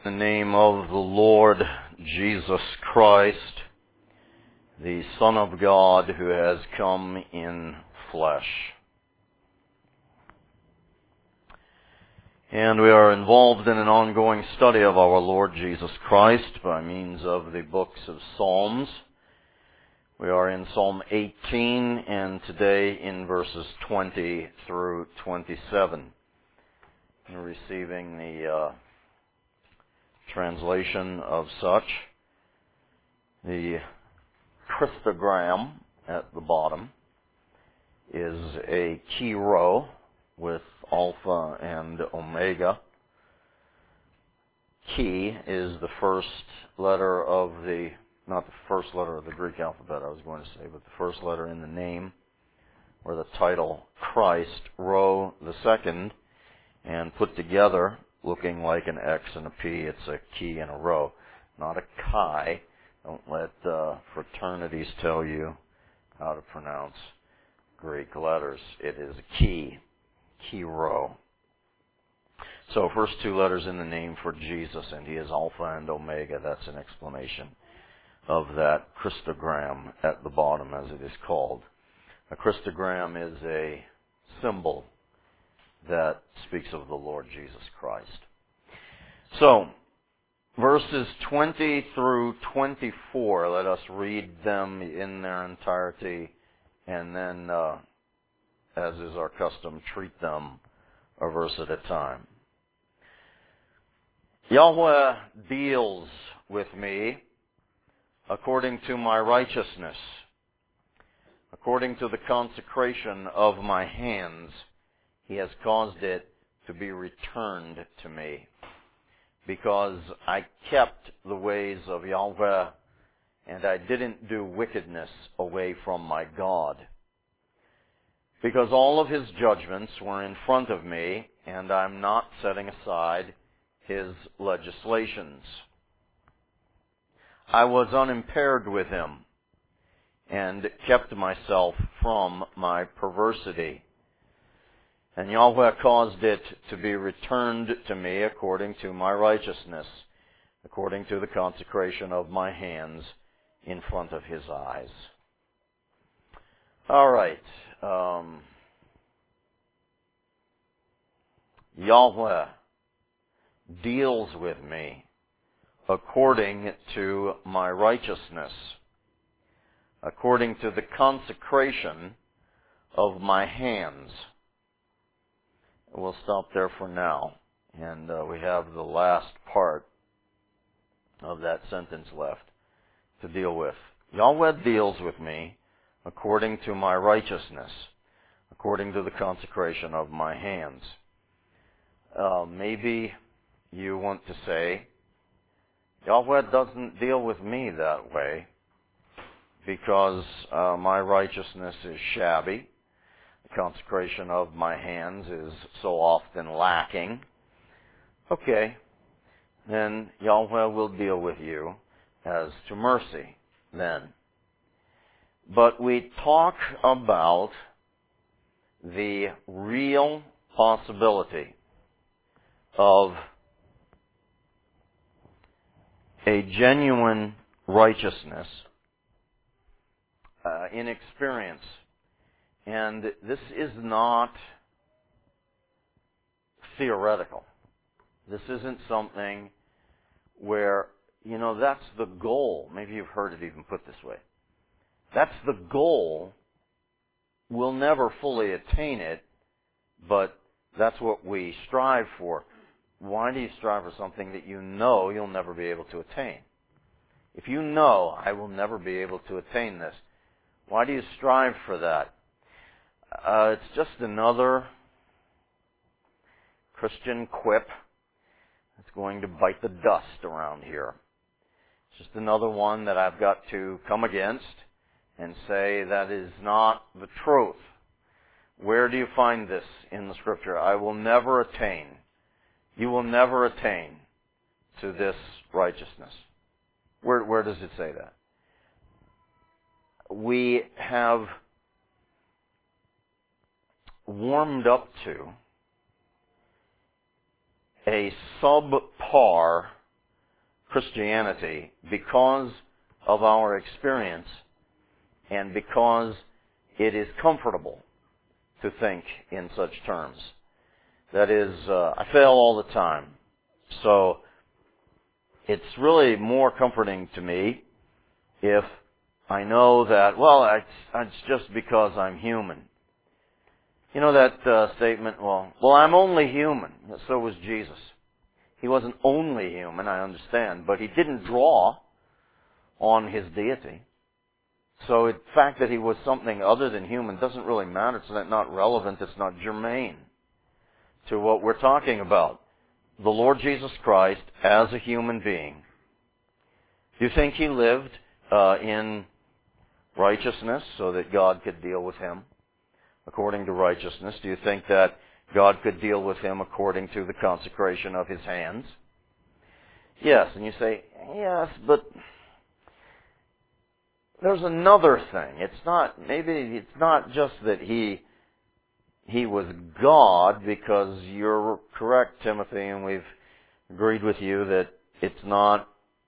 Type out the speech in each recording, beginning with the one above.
In the name of the Lord Jesus Christ, the Son of God who has come in flesh. And we are involved in an ongoing study of our Lord Jesus Christ by means of the books of Psalms. We are in Psalm 18 and today in verses 20 through 27. We're receiving the translation of such. The Christogram at the bottom is a key row with alpha and omega. Key is the first letter of the, not the first letter of the Greek alphabet, I was going to say, but the first letter in the name, or the title Christ. Row the second, and put together, looking like an X and a P, it's a key and a row, not a chi. Don't let fraternities tell you how to pronounce Greek letters. It is a key row. So first two letters in the name for Jesus, and he is Alpha and Omega. That's an explanation of that Christogram at the bottom, as it is called. A Christogram is a symbol that speaks of the Lord Jesus Christ. So, verses 20 through 24, let us read them in their entirety, and then, as is our custom, treat them a verse at a time. Yahweh deals with me according to my righteousness, according to the consecration of my hands. He has caused it to be returned to me, because I kept the ways of Yahweh, and I didn't do wickedness away from my God. Because all of his judgments were in front of me, and I'm not setting aside his legislations. I was unimpaired with him, and kept myself from my perversity. And Yahweh caused it to be returned to me according to my righteousness, according to the consecration of my hands in front of his eyes. All right. Yahweh deals with me according to my righteousness, according to the consecration of my hands. We'll stop there for now, and we have the last part of that sentence left to deal with. Yahweh deals with me according to my righteousness, according to the consecration of my hands. Maybe you want to say, Yahweh doesn't deal with me that way because my righteousness is shabby. The consecration of my hands is so often lacking. Okay, then Yahweh will deal with you as to mercy then. But we talk about the real possibility of a genuine righteousness in experience. And this is not theoretical. This isn't something where, that's the goal. Maybe you've heard it even put this way. That's the goal. We'll never fully attain it, but that's what we strive for. Why do you strive for something that you know you'll never be able to attain? If you know, I will never be able to attain this, why do you strive for that? It's just another Christian quip that's going to bite the dust around here. It's just another one that I've got to come against and say that is not the truth. Where do you find this in the Scripture? I will never attain. You will never attain to this righteousness. Where does it say that? We have warmed up to a subpar Christianity because of our experience and because it is comfortable to think in such terms. That is, I fail all the time. So it's really more comforting to me if I know that, well, it's just because I'm human. You know that statement, well, I'm only human. So was Jesus. He wasn't only human, I understand, but he didn't draw on his deity. So the fact that he was something other than human doesn't really matter. It's not relevant. It's not germane to what we're talking about. The Lord Jesus Christ as a human being. Do you think he lived in righteousness so that God could deal with him according to righteousness? Do you think that God could deal with him according to the consecration of his hands? Yes. And you say, yes, but there's another thing. Maybe it's not just that he was God, because you're correct, Timothy, and we've agreed with you that it's not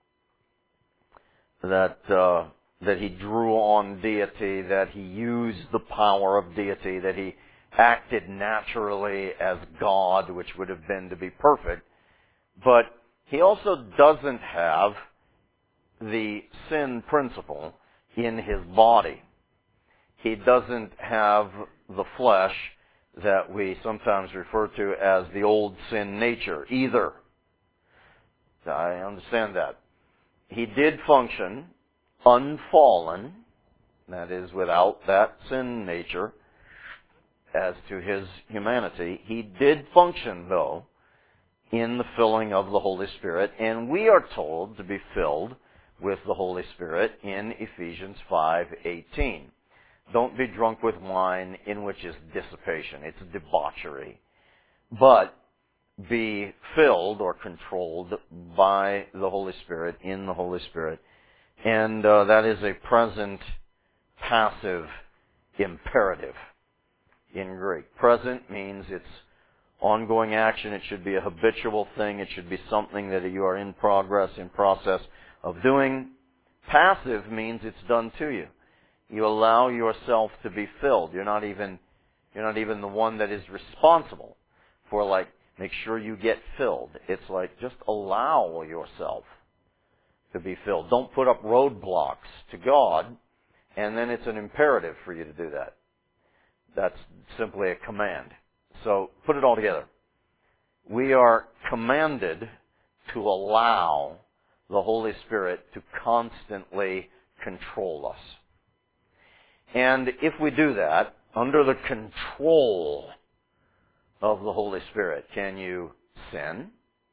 that he drew on deity, that he used the power of deity, that he acted naturally as God, which would have been to be perfect. But he also doesn't have the sin principle in his body. He doesn't have the flesh that we sometimes refer to as the old sin nature either. I understand that. He did function unfallen, that is, without that sin nature as to his humanity. He did function, though, in the filling of the Holy Spirit, and we are told to be filled with the Holy Spirit in Ephesians 5:18. Don't be drunk with wine, in which is dissipation. It's debauchery. But be filled or controlled by the Holy Spirit, in the Holy Spirit. And that is a present passive imperative in Greek. Present means it's ongoing action. It should be a habitual thing. It should be something that you are in process of doing. Passive means it's done to you. You allow yourself to be filled. You're not even the one that is responsible for, make sure you get filled. It's just allow yourself to be filled. Don't put up roadblocks to God, and then it's an imperative for you to do that. That's simply a command. So put it all together. We are commanded to allow the Holy Spirit to constantly control us. And if we do that, under the control of the Holy Spirit, can you sin?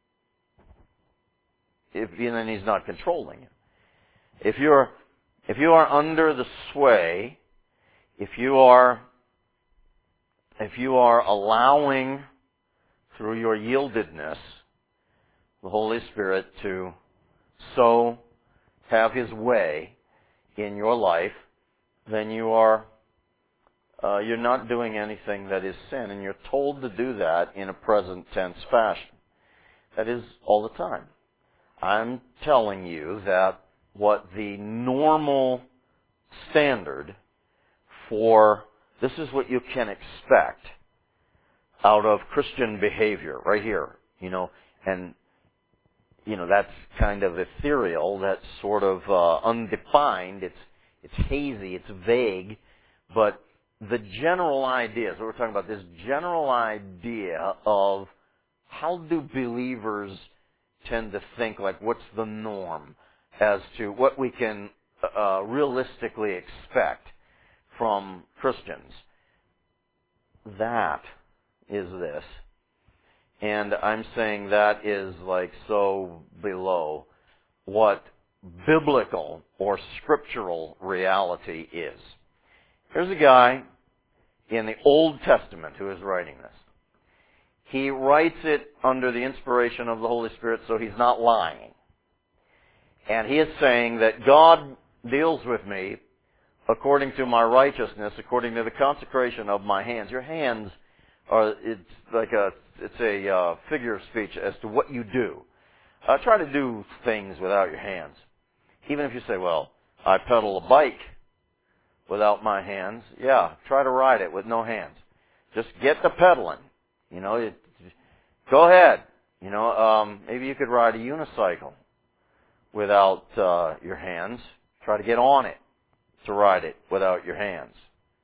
Then he's not controlling you. If you are under the sway, if you are allowing through your yieldedness the Holy Spirit to so have his way in your life, then you're not doing anything that is sin, and you're told to do that in a present tense fashion. That is all the time. I'm telling you that what the normal standard for, this is what you can expect out of Christian behavior right here, and that's kind of ethereal, that's sort of undefined, it's hazy, it's vague, but the general idea, so we're talking about this general idea of how do believers tend to think, what's the norm as to what we can realistically expect from Christians. That is this. And I'm saying that is so below what biblical or scriptural reality is. Here's a guy in the Old Testament who is writing this. He writes it under the inspiration of the Holy Spirit, so he's not lying. And he is saying that God deals with me according to my righteousness, according to the consecration of my hands. Your hands are, it's a figure of speech as to what you do. Try to do things without your hands. Even if you say, well, I pedal a bike without my hands. Yeah, try to ride it with no hands. Just get the pedaling. Go ahead. Maybe you could ride a unicycle without your hands. Try to get on it to ride it without your hands.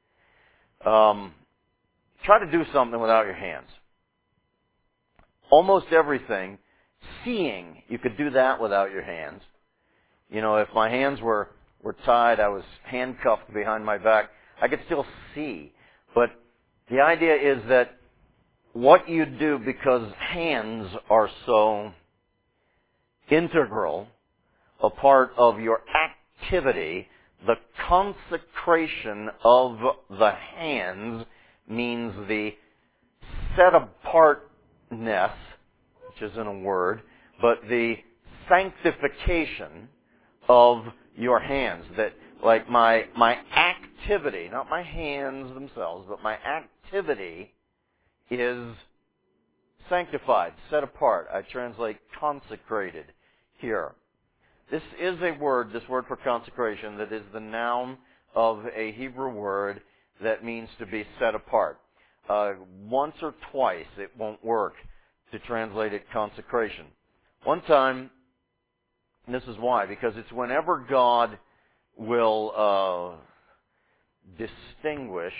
Try to do something without your hands. Almost everything. Seeing, you could do that without your hands. If my hands were tied, I was handcuffed behind my back, I could still see. But the idea is that what you do, because hands are so integral a part of your activity, the consecration of the hands means the set-apartness, which isn't a word, but the sanctification of your hands. That, like, my activity, not my hands themselves, but my activity is sanctified, set apart. I translate consecrated here. This is a word, this word for consecration, that is the noun of a Hebrew word that means to be set apart. Once or twice it won't work to translate it consecration. One time, and this is why, because it's whenever God will distinguish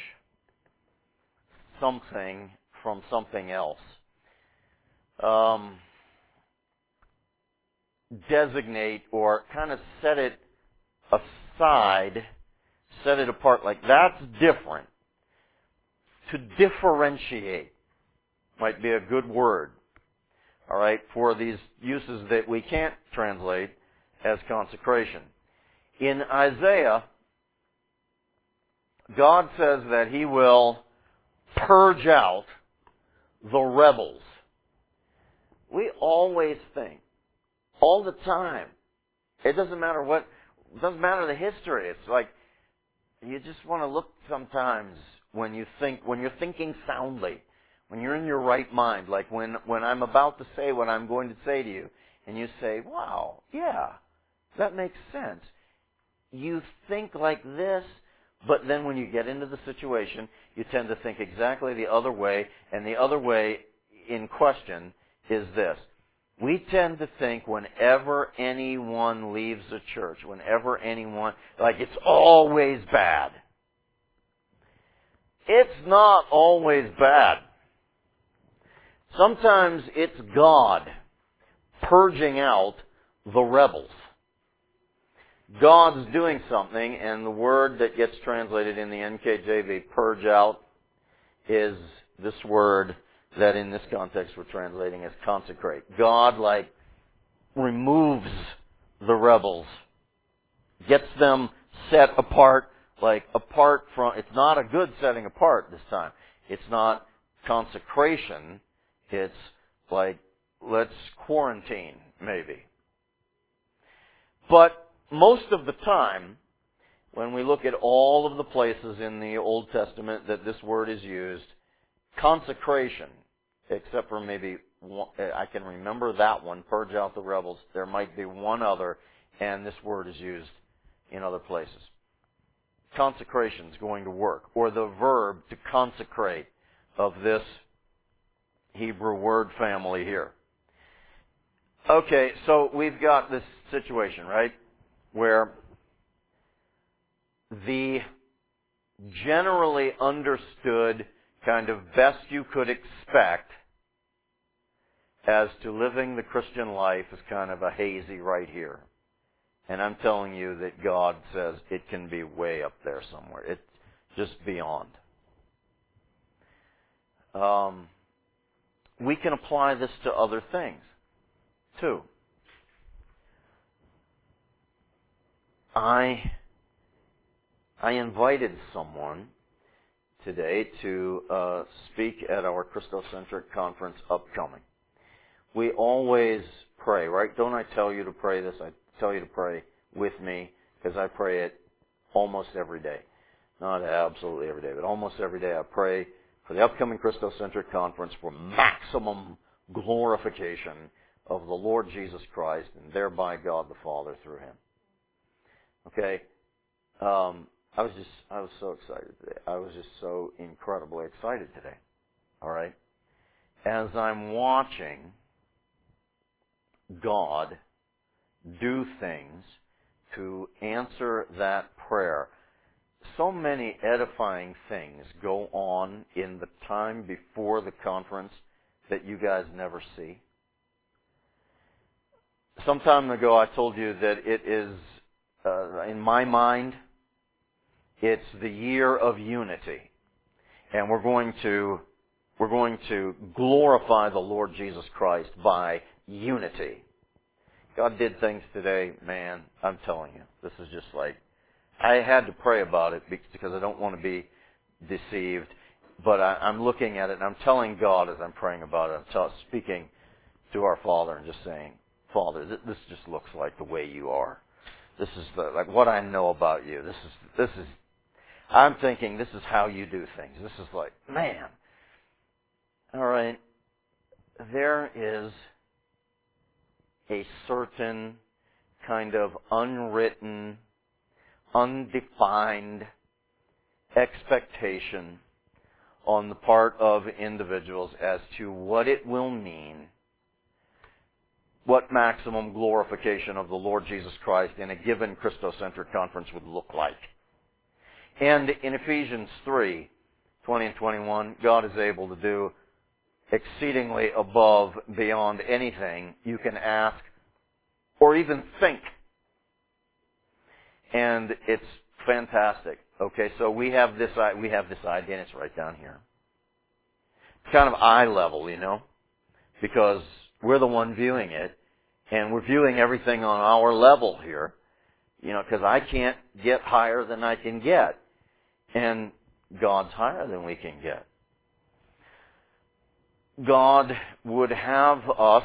something from something else. Designate or kind of set it aside, set it apart, like that's different. To differentiate might be a good word, all right, for these uses that we can't translate as consecration. In Isaiah, God says that He will purge out the rebels. We always think, all the time, it doesn't matter the history. It's like, you just want to look sometimes when you're thinking soundly, when you're in your right mind, like when I'm about to say what I'm going to say to you, and you say, wow, yeah, that makes sense. You think like this, but then when you get into the situation, you tend to think exactly the other way, and the other way in question is this. We tend to think whenever anyone leaves a church, like it's always bad. It's not always bad. Sometimes it's God purging out the rebels. God's doing something, and the word that gets translated in the NKJV, purge out, is this word that in this context we're translating as consecrate. God, removes the rebels, gets them set apart, apart from, it's not a good setting apart this time. It's not consecration, it's let's quarantine, maybe. But most of the time, when we look at all of the places in the Old Testament that this word is used, consecration, except for maybe one, I can remember that one, purge out the rebels. There might be one other, and this word is used in other places. Consecration is going to work, or the verb to consecrate of this Hebrew word family here. Okay, so we've got this situation, right, where the generally understood kind of best you could expect as to living the Christian life is kind of a hazy right here. And I'm telling you that God says it can be way up there somewhere. It's just beyond. We can apply this to other things, too. I invited someone today to speak at our Christocentric conference upcoming. We always pray, right? Don't I tell you to pray this? I tell you to pray with me because I pray it almost every day. Not absolutely every day, but almost every day I pray for the upcoming Christocentric conference for maximum glorification of the Lord Jesus Christ, and thereby God the Father through Him. Okay? I was so excited today. I was just so incredibly excited today. All right? As I'm watching God do things to answer that prayer, so many edifying things go on in the time before the conference that you guys never see. Some time ago I told you that it is, in my mind, it's the year of unity. And we're going to glorify the Lord Jesus Christ by unity. God did things today, man, I'm telling you. This is just like, I had to pray about it because I don't want to be deceived. But I'm looking at it and I'm telling God as I'm praying about it, I'm speaking to our Father and just saying, Father, this just looks like the way you are. This is like what I know about you. This is, I'm thinking this is how you do things. This is like, man. All right. There is a certain kind of unwritten, undefined expectation on the part of individuals as to what it will mean, what maximum glorification of the Lord Jesus Christ in a given Christocentric conference would look like. And in Ephesians 3:20 and 21, God is able to do exceedingly above, beyond anything you can ask or even think. And it's fantastic. Okay, so we have this idea, and it's right down here. It's kind of eye level, you know, because we're the one viewing it, and we're viewing everything on our level here, you know, because I can't get higher than I can get, and God's higher than we can get. God would have us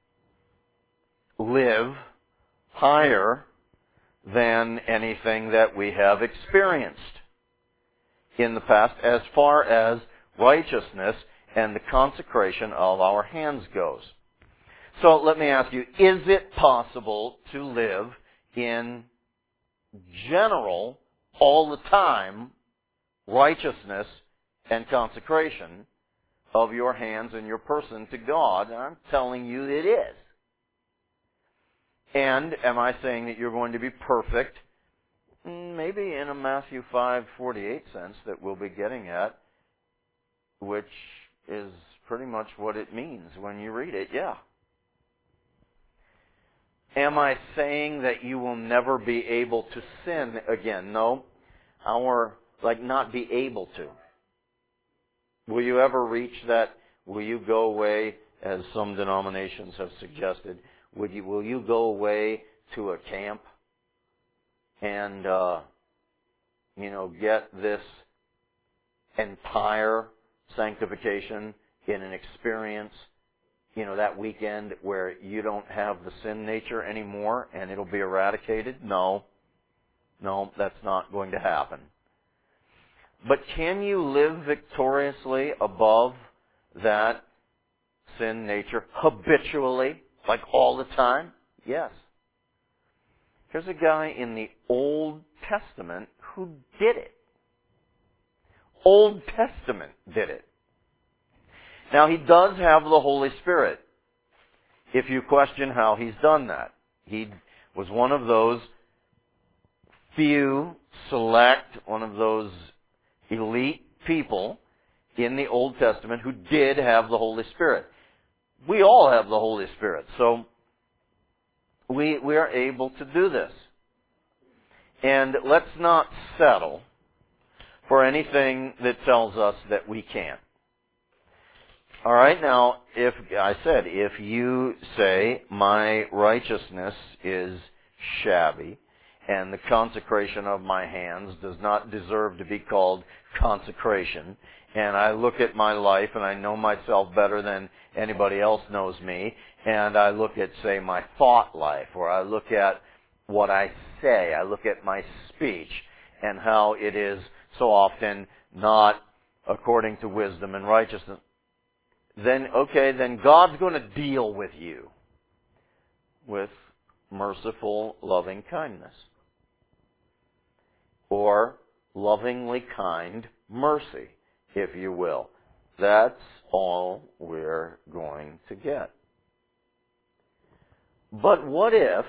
live higher than anything that we have experienced in the past as far as righteousness and the consecration of our hands goes. So let me ask you, is it possible to live in general, all the time, righteousness and consecration of your hands and your person to God? And I'm telling you it is. And am I saying that you're going to be perfect? Maybe in a Matthew 5:48 sense that we'll be getting at, which is pretty much what it means when you read it, yeah. Am I saying that you will never be able to sin again? No. Not be able to. Will you ever reach that? Will you go away, as some denominations have suggested, will you go away to a camp and, get this entire sanctification in an experience, that weekend where you don't have the sin nature anymore and it'll be eradicated? No, that's not going to happen. But can you live victoriously above that sin nature habitually, like all the time? Yes. Here's a guy in the Old Testament who did it. Old Testament did it. Now, he does have the Holy Spirit. If you question how he's done that, he was one of those few, select, one of those elite people in the Old Testament who did have the Holy Spirit. We all have the Holy Spirit, so we are able to do this. And let's not settle for anything that tells us that we can't. All right, now, if you say my righteousness is shabby and the consecration of my hands does not deserve to be called consecration, and I look at my life and I know myself better than anybody else knows me, and I look at, say, my thought life, or I look at what I say, I look at my speech, and how it is so often not according to wisdom and righteousness, then God's going to deal with you. with merciful loving kindness, or lovingly kind mercy, if you will. That's all we're going to get. But what if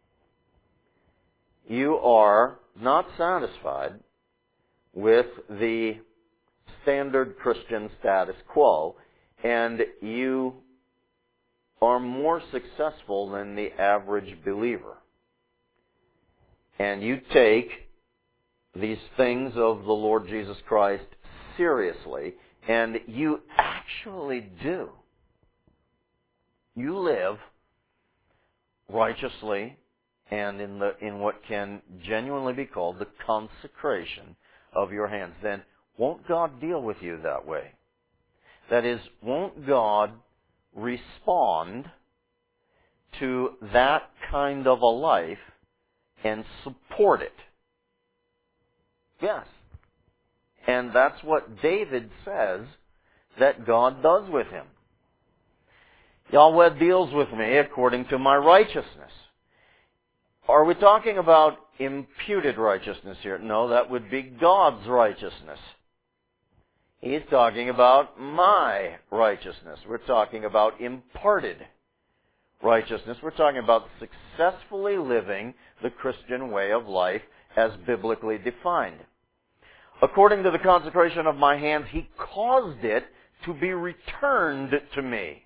you are not satisfied with the standard Christian status quo, and you are more successful than the average believer, and you take these things of the Lord Jesus Christ seriously, and you actually do. You live righteously and in what can genuinely be called the consecration of your hands. Then won't God deal with you that way? That is, won't God respond to that kind of a life and support it? Yes. And that's what David says that God does with him. Yahweh deals with me according to my righteousness. Are we talking about imputed righteousness here? No, that would be God's righteousness. He's talking about my righteousness. We're talking about imparted righteousness. We're talking about successfully living the Christian way of life as biblically defined. According to the consecration of my hands, He caused it to be returned to me.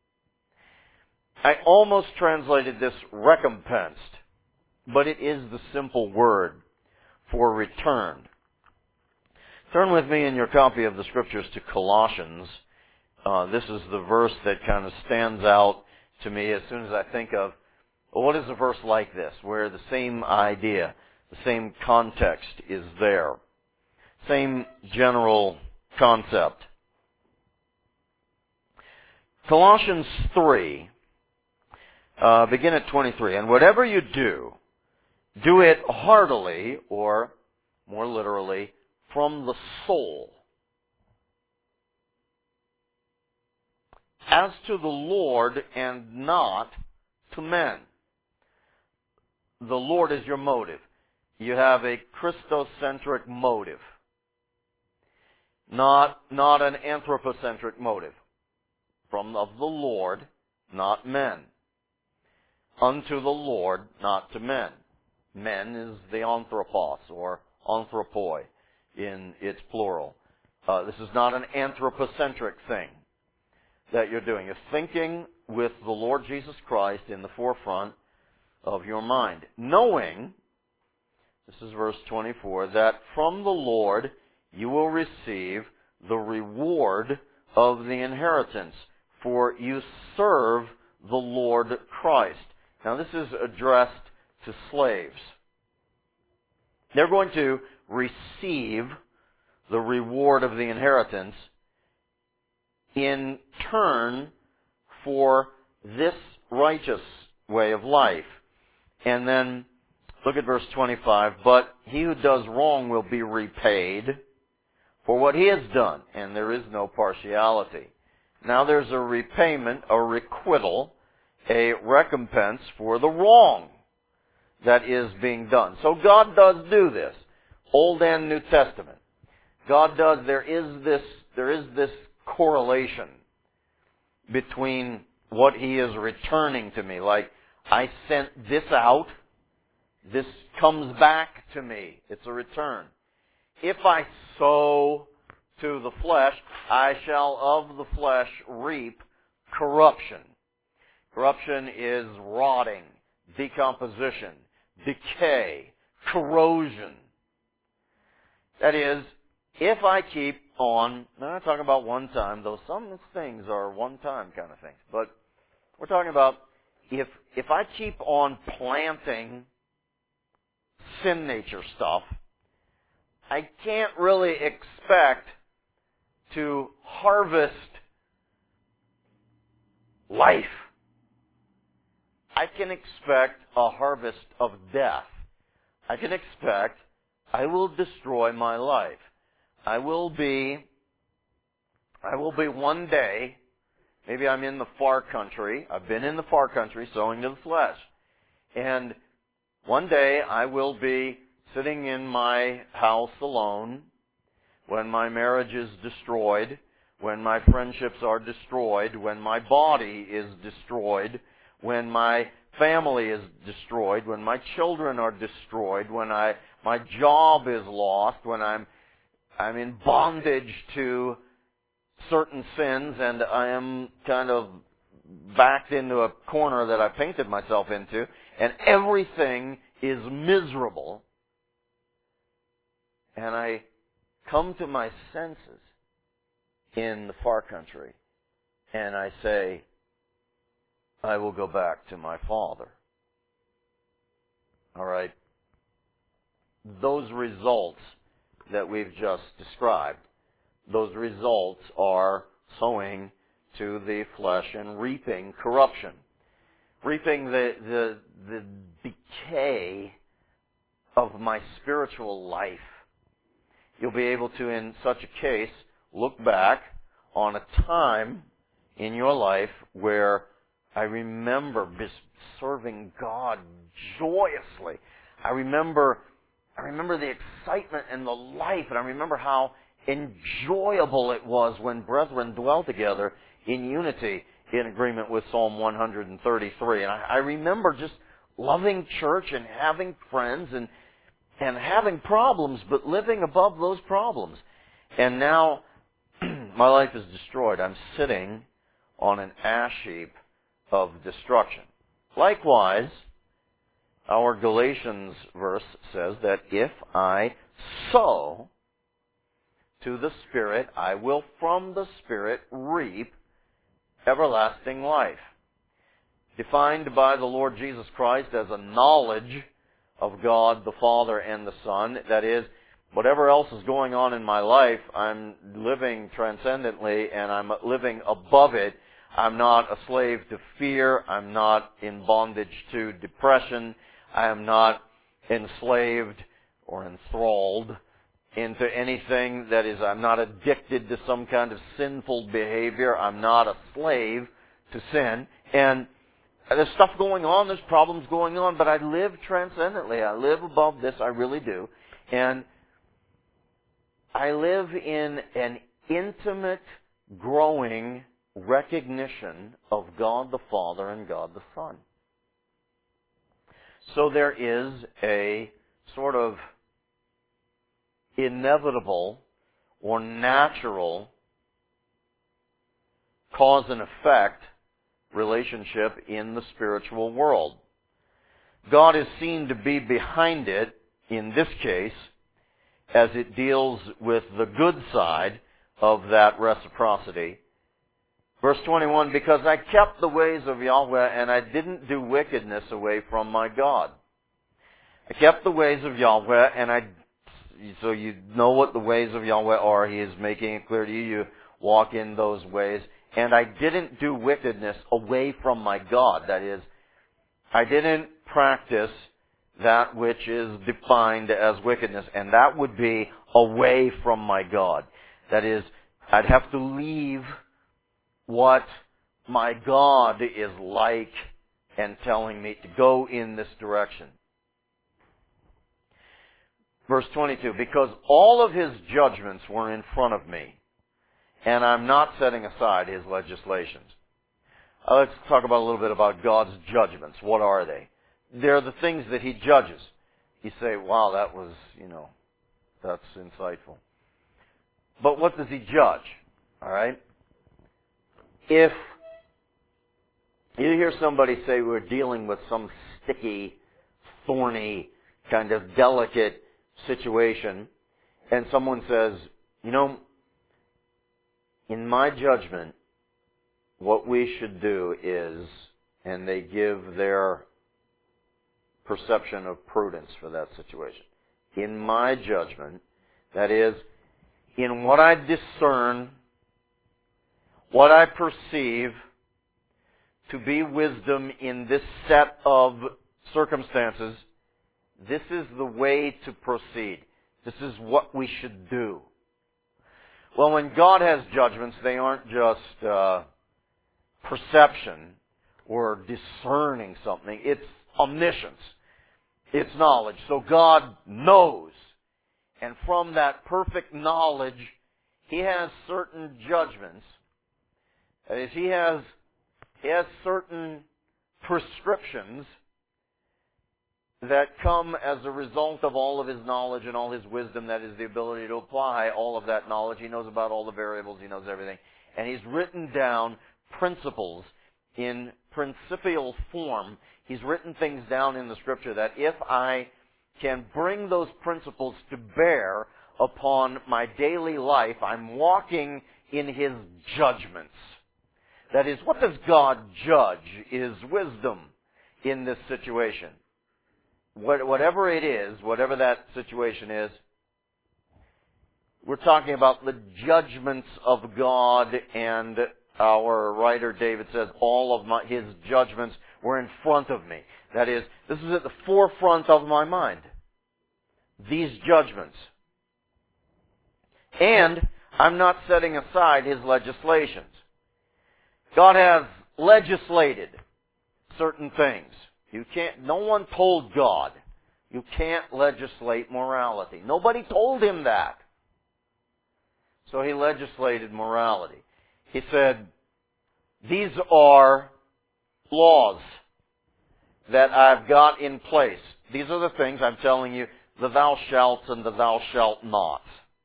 I almost translated this recompensed, but it is the simple word for returned. Turn with me in your copy of the Scriptures to Colossians. This is the verse that kind of stands out to me as soon as I think of, well, what is a verse like this, where the same idea, the same context is there? Same general concept. Colossians 3, begin at 23. And whatever you do, do it heartily, or more literally, from the soul, as to the Lord and not to men. The Lord is your motive. You have a Christocentric motive. Not an anthropocentric motive. Of the Lord, not men. Unto the Lord, not to men. Men is the anthropos, or anthropoi in its plural. This is not an anthropocentric thing that you're doing. You're thinking with the Lord Jesus Christ in the forefront of your mind. Knowing, this is verse 24, that from the Lord you will receive the reward of the inheritance, for you serve the Lord Christ. Now this is addressed to slaves. They're going to receive the reward of the inheritance in turn for this righteous way of life. And then look at verse 25. But he who does wrong will be repaid for what he has done, and there is no partiality. Now there's a repayment, a requital, a recompense for the wrong that is being done. So God does do this, Old and New Testament. God does, there is this correlation between what He is returning to me. Like, I sent this out, this comes back to me. It's a return. If I sow to the flesh, I shall of the flesh reap corruption. Corruption is rotting, decomposition, decay, corrosion. That is, if I keep on, I'm not talking about one time, though some things are one-time kind of things, but we're talking about if I keep on planting sin nature stuff, I can't really expect to harvest life. I can expect a harvest of death. I can expect I will destroy my life. I will be one day Maybe I'm in the far country. I've been in the far country sowing to the flesh. And one day I will be sitting in my house alone when my marriage is destroyed, when my friendships are destroyed, when my body is destroyed, when my family is destroyed, when my children are destroyed, when my job is lost, when I'm in bondage to certain sins and I am kind of backed into a corner that I painted myself into, and everything is miserable, and I come to my senses in the far country, and I say, I will go back to my Father. All right? Those results that we've just described, those results are sowing to the flesh and reaping corruption. Reaping the decay of my spiritual life. You'll be able to, in such a case, look back on a time in your life where I remember serving God joyously. I remember the excitement and the life, and I remember how enjoyable it was when brethren dwell together in unity, in agreement with Psalm 133. And I remember just loving church and having friends and having problems, but living above those problems. And now my life is destroyed. I'm sitting on an ash heap of destruction. Likewise, our Galatians verse says that if I sow to the Spirit, I will from the Spirit reap everlasting life. Defined by the Lord Jesus Christ as a knowledge of God the Father and the Son. That is, whatever else is going on in my life, I'm living transcendently and I'm living above it. I'm not a slave to fear. I'm not in bondage to depression. I am not enslaved or enthralled into anything that is, I'm not addicted to some kind of sinful behavior. I'm not a slave to sin. And there's stuff going on, there's problems going on, but I live transcendently. I live above this, I really do. And I live in an intimate, growing recognition of God the Father and God the Son. So there is a sort of inevitable or natural cause and effect relationship in the spiritual world. God is seen to be behind it in this case as it deals with the good side of that reciprocity. Verse 21, because I kept the ways of Yahweh and I didn't do wickedness away from my God. I kept the ways of Yahweh and so you know what the ways of Yahweh are. He is making it clear to you. You walk in those ways. And I didn't do wickedness away from my God. That is, I didn't practice that which is defined as wickedness. And that would be away from my God. That is, I'd have to leave what my God is like and telling me to go in this direction. Verse 22, because all of His judgments were in front of me, and I'm not setting aside His legislations. Let's talk about a little bit about God's judgments. What are they? They're the things that He judges. You say, wow, that was, that's insightful. But what does He judge? All right? If you hear somebody say we're dealing with some sticky, thorny, kind of delicate situation, and someone says, in my judgment, what we should do is, and they give their perception of prudence for that situation. In my judgment, that is, in what I discern, what I perceive to be wisdom in this set of circumstances, this is the way to proceed. This is what we should do. Well, when God has judgments, they aren't just perception or discerning something. It's omniscience. It's knowledge. So God knows. And from that perfect knowledge, He has certain judgments. That is, He has certain prescriptions that come as a result of all of His knowledge and all His wisdom, that is the ability to apply all of that knowledge. He knows about all the variables. He knows everything. And He's written down principles in principial form. He's written things down in the Scripture that if I can bring those principles to bear upon my daily life, I'm walking in His judgments. That is, what does God judge is wisdom in this situation. Whatever it is, whatever that situation is, we're talking about the judgments of God, and our writer David says, all of His judgments were in front of me. That is, this is at the forefront of my mind. These judgments. And I'm not setting aside His legislations. God has legislated certain things. No one told God, you can't legislate morality. Nobody told Him that. So He legislated morality. He said, these are laws that I've got in place. These are the things I'm telling you, the thou shalt and the thou shalt not.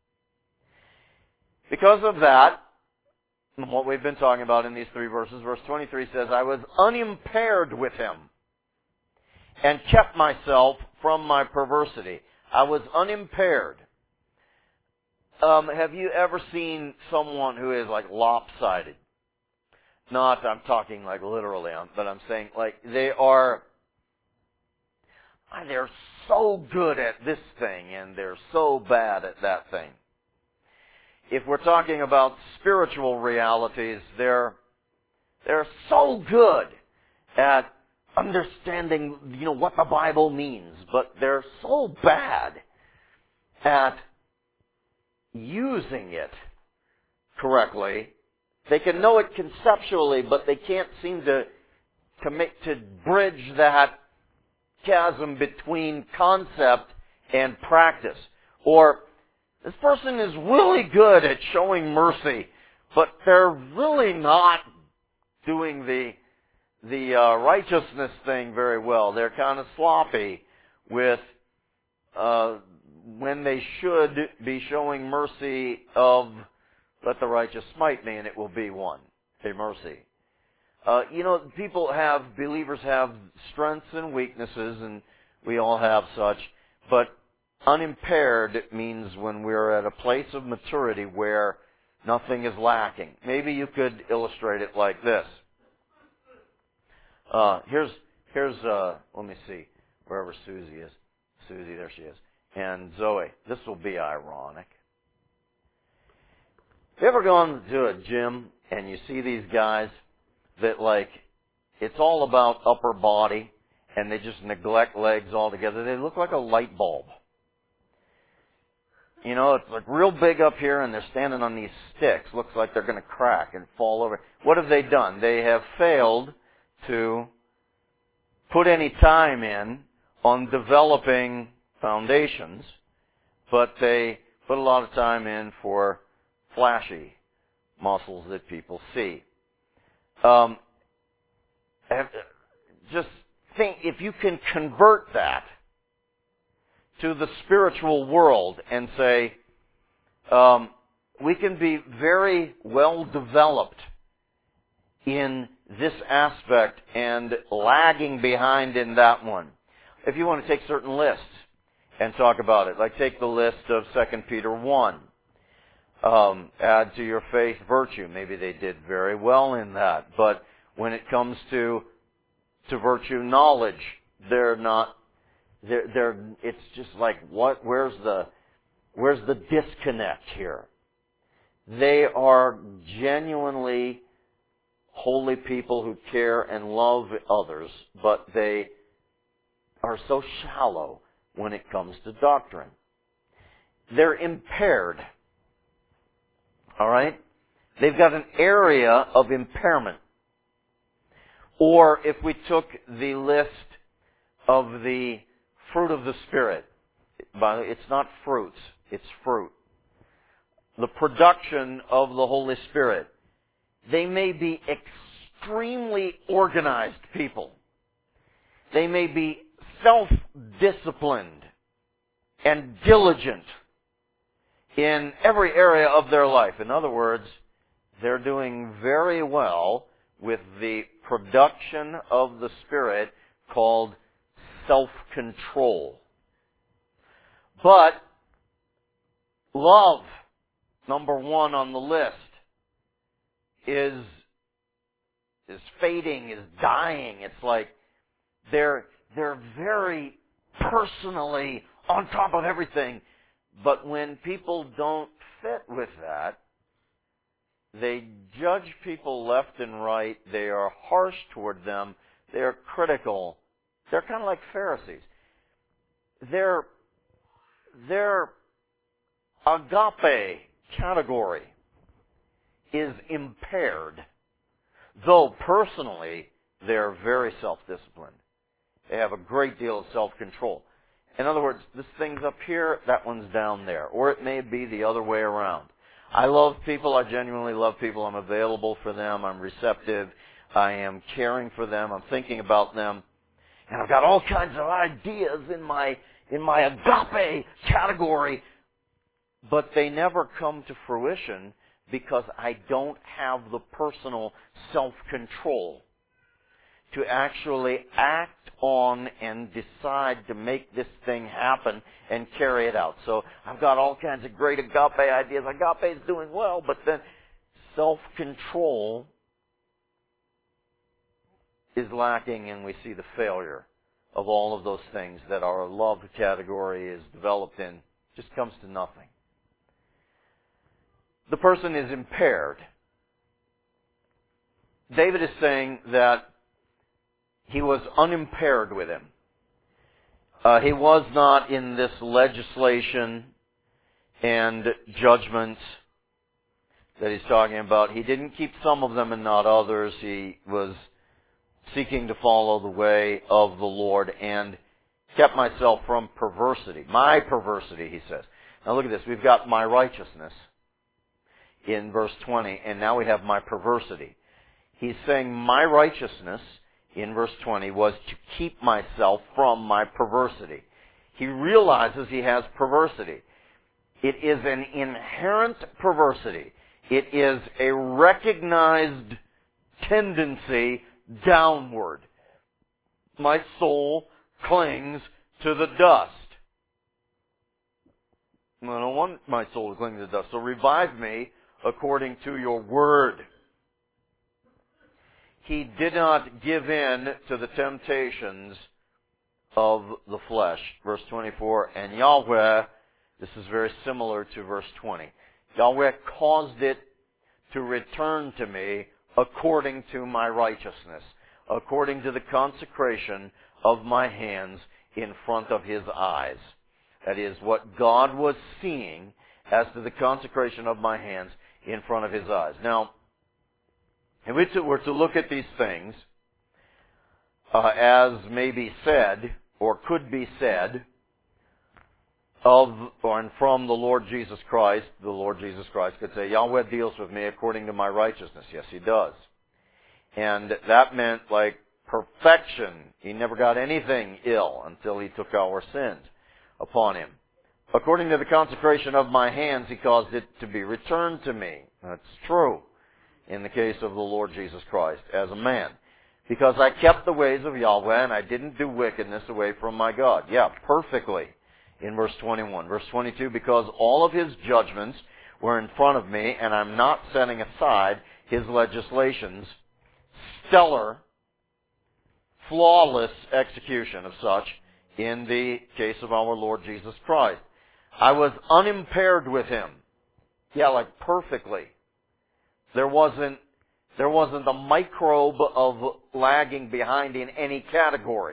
Because of that, what we've been talking about in these three verses, verse 23 says, I was unimpaired with Him and kept myself from my perversity. I was unimpaired. Have you ever seen someone who is like lopsided? Not, I'm talking like literally, but I'm saying like they're so good at this thing and they're so bad at that thing. If we're talking about spiritual realities, they're so good at understanding, what the Bible means, but they're so bad at using it correctly. They can know it conceptually, but they can't seem to bridge that chasm between concept and practice. Or this person is really good at showing mercy, but they're really not doing the righteousness thing very well. They're kind of sloppy with when they should be showing mercy of let the righteous smite me and it will be one. A mercy. Believers have strengths and weaknesses, and we all have such, but unimpaired means when we're at a place of maturity where nothing is lacking. Maybe you could illustrate it like this. Here's let me see, wherever Susie is. Susie, there she is. And Zoe. This will be ironic. Have you ever gone to a gym and you see these guys that it's all about upper body and they just neglect legs altogether? They look like a light bulb. It's like real big up here and they're standing on these sticks. Looks like they're going to crack and fall over. What have they done? They have failed to put any time in on developing foundations, but they put a lot of time in for flashy muscles that people see. Just think, if you can convert that to the spiritual world and say, we can be very well developed in this aspect and lagging behind in that one. If you want to take certain lists and talk about it, like take the list of 2 Peter 1. Add to your faith virtue. Maybe they did very well in that. But when it comes to virtue knowledge, they're not, it's just like, where's the disconnect here? They are genuinely holy people who care and love others, but they are so shallow when it comes to doctrine. They're impaired. All right? They've got an area of impairment. Or if we took the list of the fruit of the Spirit, it's not fruits, it's fruit. The production of the Holy Spirit. They may be extremely organized people. They may be self-disciplined and diligent in every area of their life. In other words, they're doing very well with the production of the Spirit called self-control. But love, number one on the list, is fading, is dying. It's like they're very personally on top of everything. But when people don't fit with that, they judge people left and right. They are harsh toward them. They are critical. They're kind of like Pharisees. Their agape category is impaired, though personally they're very self-disciplined. They have a great deal of self-control. In other words, this thing's up here, that one's down there. Or it may be the other way around. I love people. I genuinely love people. I'm available for them. I'm receptive. I am caring for them. I'm thinking about them. And I've got all kinds of ideas in my agape category. But they never come to fruition because I don't have the personal self-control to actually act on and decide to make this thing happen and carry it out. So I've got all kinds of great agape ideas. Agape is doing well, but then self-control is lacking, and we see the failure of all of those things that our love category is developed in. Just comes to nothing. The person is impaired. David is saying that he was unimpaired with him. He was not in this legislation and judgments that he's talking about. He didn't keep some of them and not others. He was seeking to follow the way of the Lord and kept myself from perversity. My perversity, he says. Now look at this. We've got my righteousness in verse 20, and now we have my perversity. He's saying my righteousness in verse 20 was to keep myself from my perversity. He realizes he has perversity. It is an inherent perversity. It is a recognized tendency downward. My soul clings to the dust. I don't want my soul to cling to the dust, so revive me according to your word. He did not give in to the temptations of the flesh. Verse 24, and Yahweh, this is very similar to verse 20. Yahweh caused it to return to me according to my righteousness, according to the consecration of my hands in front of his eyes. That is, what God was seeing as to the consecration of my hands in front of his eyes. Now, if we were to look at these things as may be said, or could be said, of or from the Lord Jesus Christ, the Lord Jesus Christ could say, Yahweh deals with me according to my righteousness. Yes, he does. And that meant like perfection. He never got anything ill until he took our sins upon him. According to the consecration of my hands, he caused it to be returned to me. That's true in the case of the Lord Jesus Christ as a man. Because I kept the ways of Yahweh and I didn't do wickedness away from my God. Yeah, perfectly in verse 21. Verse 22, because all of his judgments were in front of me and I'm not setting aside his legislations. Stellar, flawless execution of such in the case of our Lord Jesus Christ. I was unimpaired with him. Yeah, like perfectly. There wasn't a microbe of lagging behind in any category.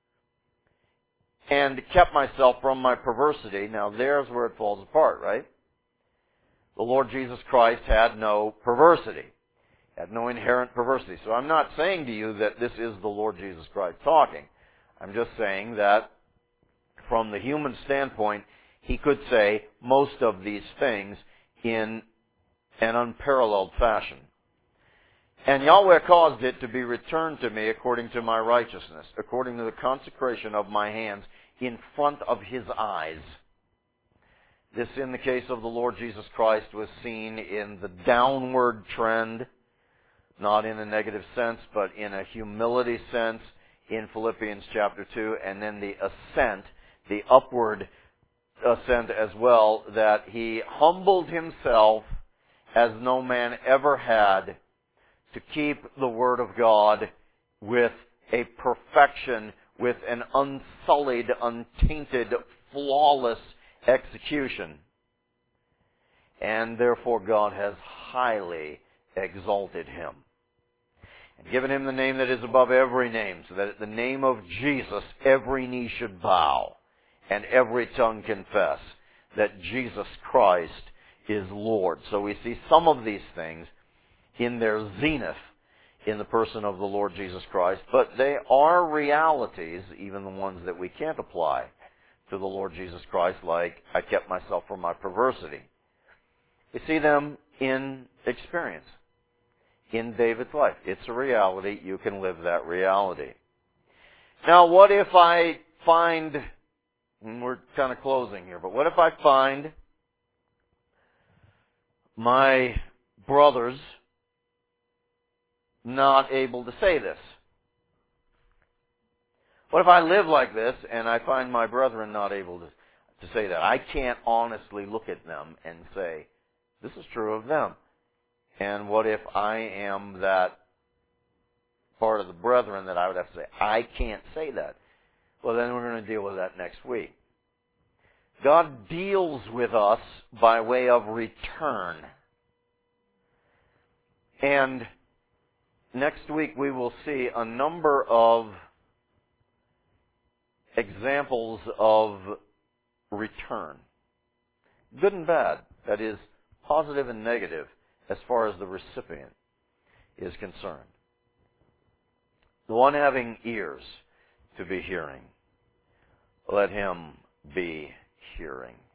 And kept myself from my perversity. Now there's where it falls apart, right? The Lord Jesus Christ had no perversity. Had no inherent perversity. So I'm not saying to you that this is the Lord Jesus Christ talking. I'm just saying that from the human standpoint, he could say most of these things in an unparalleled fashion. And Yahweh caused it to be returned to me according to my righteousness, according to the consecration of my hands in front of his eyes. This, in the case of the Lord Jesus Christ, was seen in the downward trend, not in a negative sense, but in a humility sense in Philippians chapter 2, and then the ascent, the upward ascent as well, that he humbled himself as no man ever had, to keep the Word of God with a perfection, with an unsullied, untainted, flawless execution. And therefore God has highly exalted him and given him the name that is above every name, so that at the name of Jesus every knee should bow and every tongue confess that Jesus Christ is Lord. So we see some of these things in their zenith in the person of the Lord Jesus Christ, but they are realities, even the ones that we can't apply to the Lord Jesus Christ, like I kept myself from my perversity. We see them in experience, in David's life. It's a reality. You can live that reality. Now, what if I find, and we're kind of closing here, but what if I find my brothers not able to say this? What if I live like this and I find my brethren not able to say that? I can't honestly look at them and say, this is true of them. And what if I am that part of the brethren that I would have to say, I can't say that? Well, then we're going to deal with that next week. God deals with us by way of return. And next week we will see a number of examples of return. Good and bad. That is, positive and negative as far as the recipient is concerned. The one having ears to be hearing, let him be hearing.